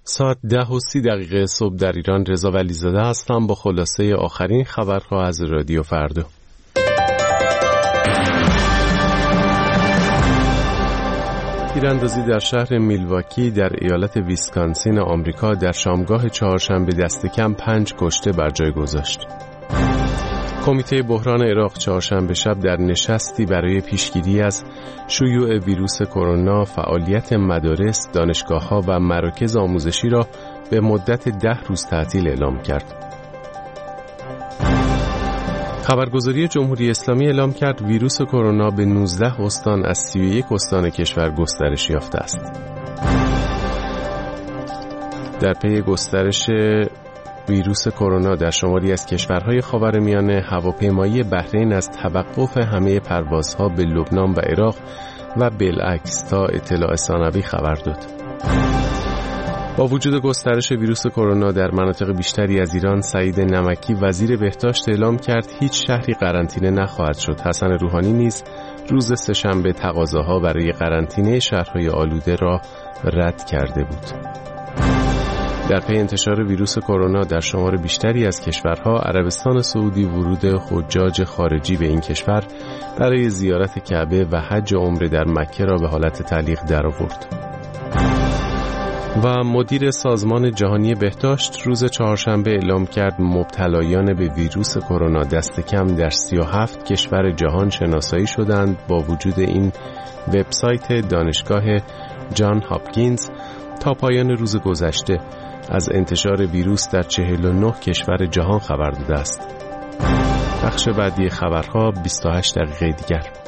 ساعت 10:30 صبح در ایران. رضا ولیزاده هستم با خلاصه آخرین خبرها از رادیو فردا. تیراندازی در شهر میلواکی در ایالت ویسکانسین آمریکا در شامگاه چهارشنبه دست کم 5 کشته بر جای گذاشت. کمیته بحران عراق چهارشنبه شب در نشستی برای پیشگیری از شیوع ویروس کرونا فعالیت مدارس، دانشگاه‌ها و مراکز آموزشی را به مدت 10 روز تعطیل اعلام کرد. خبرگزاری جمهوری اسلامی اعلام کرد ویروس کرونا به 19 استان از 31 استان کشور گسترش یافته است. در پی گسترش ویروس کرونا در شماری از کشورهای خاورمیانه، هواپیمایی بحرین از توقف همه پروازها به لبنان و عراق و بالعکس تا اطلاع ثانوی خبر داد. با وجود گسترش ویروس کرونا در مناطق بیشتری از ایران، سعید نمکی وزیر بهداشت اعلام کرد هیچ شهری قرنطینه نخواهد شد. حسن روحانی نیز روز سه‌شنبه تقاضاها برای قرنطینه شهرهای آلوده را رد کرده بود. در پی انتشار ویروس کرونا در شمار بیشتری از کشورها، عربستان سعودی ورود حجاج خارجی به این کشور برای زیارت کعبه و حج و عمره در مکه را به حالت تعلیق درآورد. و مدیر سازمان جهانی بهداشت روز چهارشنبه اعلام کرد مبتلایان به ویروس کرونا دست کم در 37 کشور جهان شناسایی شدند. با وجود این، وبسایت دانشگاه جان هاپکینز تا پایان روز گذشته از انتشار ویروس در 49 کشور جهان خبر داده است. بخش بعدی خبرها 28 دقیقه دیگر.